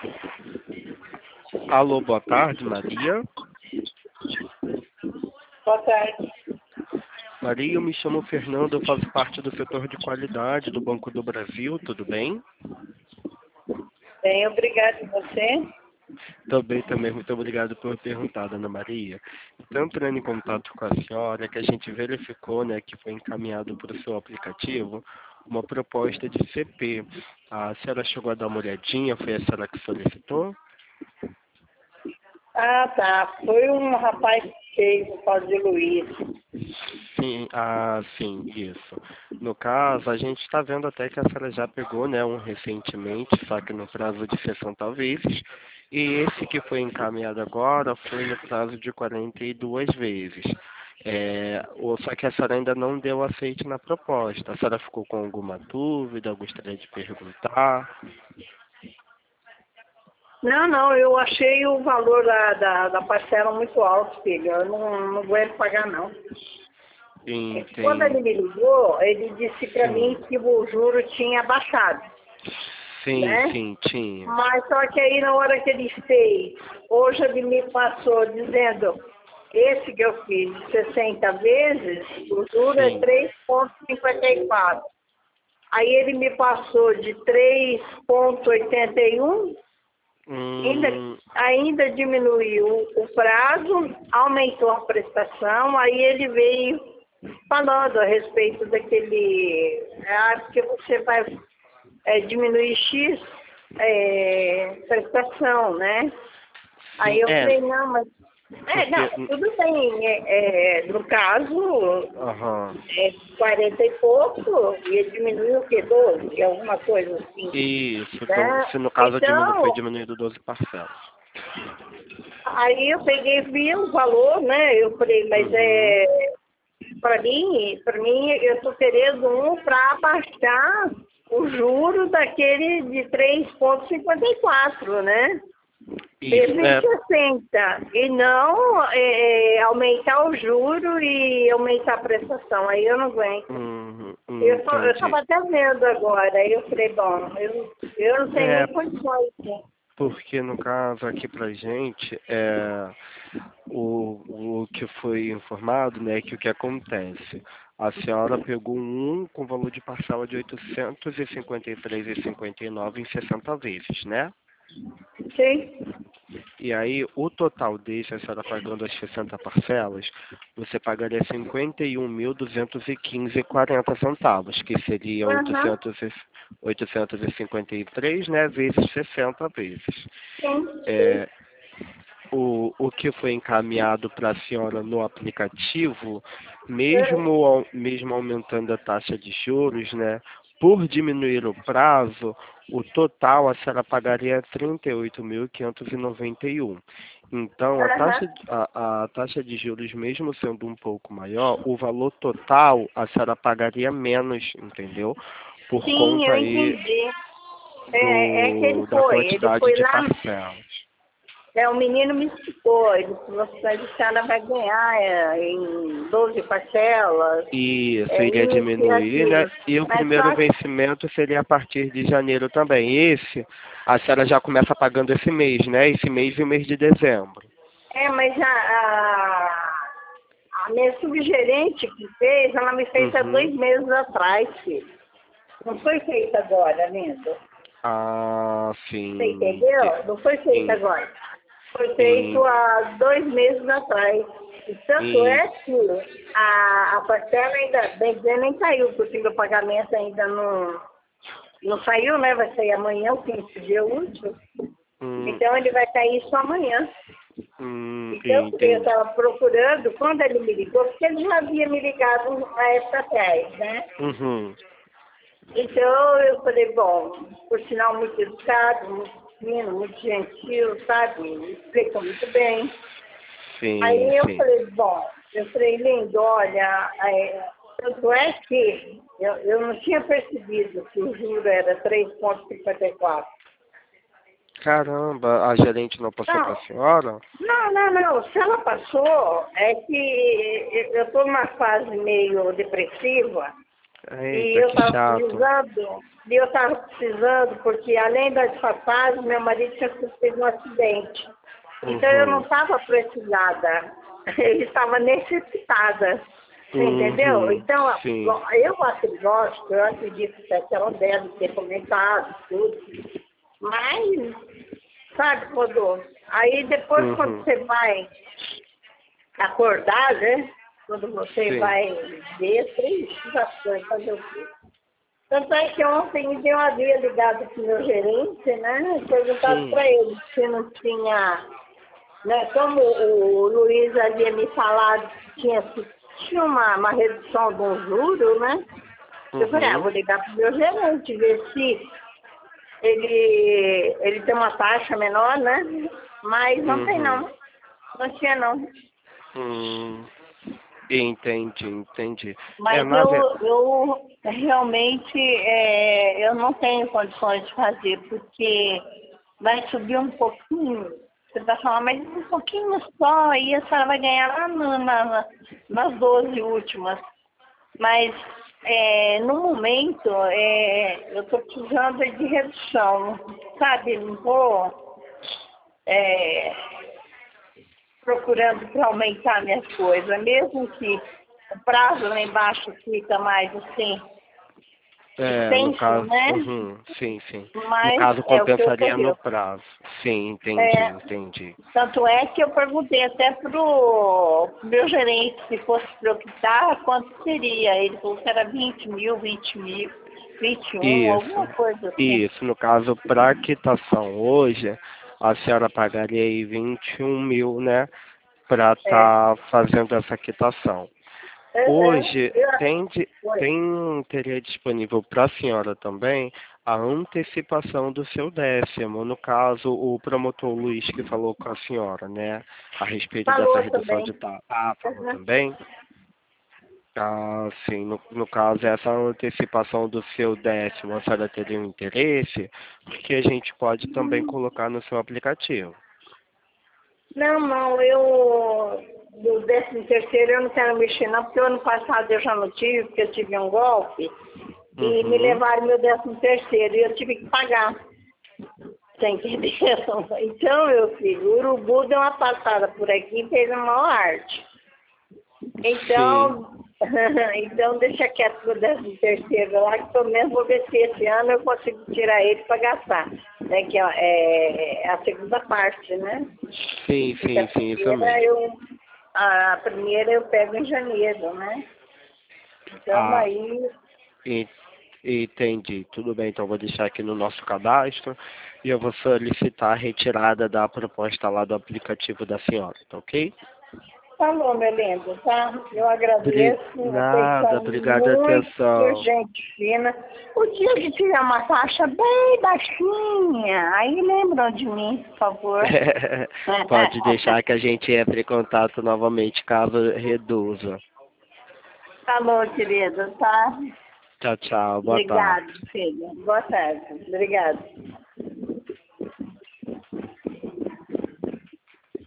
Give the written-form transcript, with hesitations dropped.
Alô, boa tarde, Maria. Boa tarde. Maria, eu me chamo Fernando, eu faço parte do setor de qualidade do Banco do Brasil, tudo bem? Bem, obrigada a você. Também, muito obrigado por perguntar, Ana Maria. Então, entrando em contato com a senhora, que a gente verificou, né, que foi encaminhado para o seu aplicativo uma proposta de CP. A senhora chegou a dar uma olhadinha, foi a senhora que solicitou? Ah, tá. Foi um rapaz que fez o Paulo de Luiz. Sim, isso. No caso, a gente está vendo até que a senhora já pegou, né, um recentemente, só que no prazo de 60 vezes, e esse que foi encaminhado agora foi no prazo de 42 vezes. Só que a senhora ainda não deu aceite na proposta. A senhora ficou com alguma dúvida? Gostaria de perguntar? Não, eu achei o valor da parcela muito alto, filho. Eu não aguento pagar, não. Quando ele Entendi. me ligou, ele disse para mim Sim, que o juro tinha baixado, sim, né? sim, tinha. Mas só que aí na hora que ele fez, hoje ele me passou dizendo, esse que eu fiz de 60 vezes, o juro é Sim. 3,54. Aí ele me passou de 3,81, Hum, ainda diminuiu o prazo, aumentou a prestação, aí ele veio falando a respeito daquele, porque você vai diminuir X prestação, né? Aí sim, eu falei, não, mas porque... não, tudo bem, no caso, Aham. 40 e pouco, ia diminuir o quê? 12, alguma coisa assim, Isso, né? se no caso foi Então, diminuído 12 parcelas. aí eu peguei e vi o valor, né? Eu falei, mas Uhum. para mim, eu estou querendo um para abaixar o juro daquele de 3,54, né? Isso, Mesmo em né? 60, e não aumentar o juro e aumentar a prestação, aí eu não aguento. Eu Entendi. estava até vendo agora, aí eu falei, bom, eu não tenho É, nem condições, né? porque no caso aqui pra gente, o que foi informado, né, que o que acontece? A senhora pegou um com valor de parcela de 853,59 em 60 vezes, né? Sim. E aí, o total desse, a senhora pagando as 60 parcelas, você pagaria 51.215,40 centavos, que seria Aham. 853, né, vezes 60 vezes. Sim. É, o que foi encaminhado para a senhora no aplicativo, mesmo aumentando a taxa de juros, né, por diminuir o prazo, o total a senhora pagaria 38.591. Então, Aham. a taxa de juros, mesmo sendo um pouco maior, o valor total a senhora pagaria menos, entendeu? Por Sim, conta eu aí entendi. É que da ele quantidade foi de lá, parcelas. o menino me explicou, ele falou assim, mas a senhora vai ganhar em 12 parcelas, Isso, iria isso e diminuir, né? aquilo. E o Mas primeiro só que, vencimento seria a partir de janeiro também. Esse, a senhora já começa pagando esse mês, né? Esse mês e o mês de dezembro. mas a minha subgerente que fez, ela me fez há Uhum. 2 meses atrás, filho. Não foi feita agora, lindo. Ah, Você sim. entendeu? Não foi feita Em, agora. Foi feito em, há 2 meses atrás. E tanto em, é que a parcela ainda, bem dizer, nem saiu, porque o pagamento ainda não saiu, né? Vai sair amanhã, o 15 dia útil. hum, Então ele vai cair só amanhã. Então eu entendi. estava procurando, quando ele me ligou, porque ele já havia me ligado a época atrás, né? Uhum. Então eu falei, bom, por sinal muito educado, muito fino, muito gentil, sabe? Me explicou muito bem. Sim, Aí eu sim. falei, bom, eu falei, lindo, olha, tanto é que eu não tinha percebido que o juro era 3,54. Caramba, a gerente não passou para Não, a senhora? não. Se ela passou, é que eu estou numa fase meio depressiva E Eita, eu que estava chato. precisando, porque além das passagens, meu marido tinha sofrido um acidente. Então eu não Uhum. estava precisada, ele estava necessitada. Você entendeu? Uhum. Então, Sim. eu acredito que ela deve ter comentado tudo. Mas, sabe, quando. Aí depois quando Uhum. você vai acordar, né? Quando você Sim. vai ver, triste bastante fazer o quê? Tanto é que ontem eu havia ligado para o meu gerente, né? Perguntado Sim. para ele se não tinha, né? Como o Luiz havia me falado que tinha uma redução do juro, né? Eu falei, Uhum. vou ligar para o meu gerente, ver se ele tem uma taxa menor, né? Mas não tem Uhum. não. Não tinha não. Hum. Entendi, entendi. É, Mas na ver... eu realmente eu não tenho condições de fazer, porque vai subir um pouquinho. Você vai falar, mas um pouquinho só, aí a senhora vai ganhar lá nas 12 últimas. Mas no momento eu estou precisando de redução, sabe? Não estou procurando para aumentar minhas coisas, mesmo que o prazo lá embaixo fica mais assim, No extenso, caso, né? sim, sim. No Mas caso, é o que compensaria no ocorreu. prazo. Sim, entendi, É, entendi. tanto é que eu perguntei até pro meu gerente se fosse para eu quitar, quanto seria. Ele falou que era 20 mil, 20 mil, 21, alguma Isso, coisa assim. isso. No caso, para quitação hoje, a senhora pagaria aí 21 mil, né? Para É. estar fazendo essa quitação. Uhum. Hoje Oi. teria disponível para a senhora também a antecipação do seu 10º. No caso, o promotor Luiz que falou com a senhora, né? A respeito dessa Falou redução também. de taxa. Ah, falou Uhum. também? Ah, sim. No caso, essa antecipação do seu 10º, a senhora teria um interesse? Porque a gente pode também colocar no seu aplicativo. Não, não, do 13º eu não quero mexer não, porque o ano passado eu já não tive, porque eu tive um golpe, e me Uhum. levaram meu 13º e eu tive que pagar. Você entendeu? Então, meu filho, o urubu deu uma passada por aqui e fez uma maior arte. Sim. Então, então deixa quieto o 13º lá, que pelo menos vou ver se esse ano eu consigo tirar ele para gastar, né? Que é a segunda parte, né? Sim, Porque sim, sim, isso mesmo. a primeira eu pego em janeiro, né? Então Ah, aí, e- entendi. Tudo bem, então vou deixar aqui no nosso cadastro e eu vou solicitar a retirada da proposta lá do aplicativo da senhora, tá ok? tá bom, meu lindo, tá? Eu agradeço, vocês Nada, são obrigado a muito atenção. gente fina. O dia que tiver uma taxa bem baixinha, aí lembram de mim, por favor. Pode deixar que a gente entre em contato novamente caso reduza. Tá bom, querido, tá? Tchau, tchau, boa Obrigado, tarde. filha. Boa tarde. Obrigada.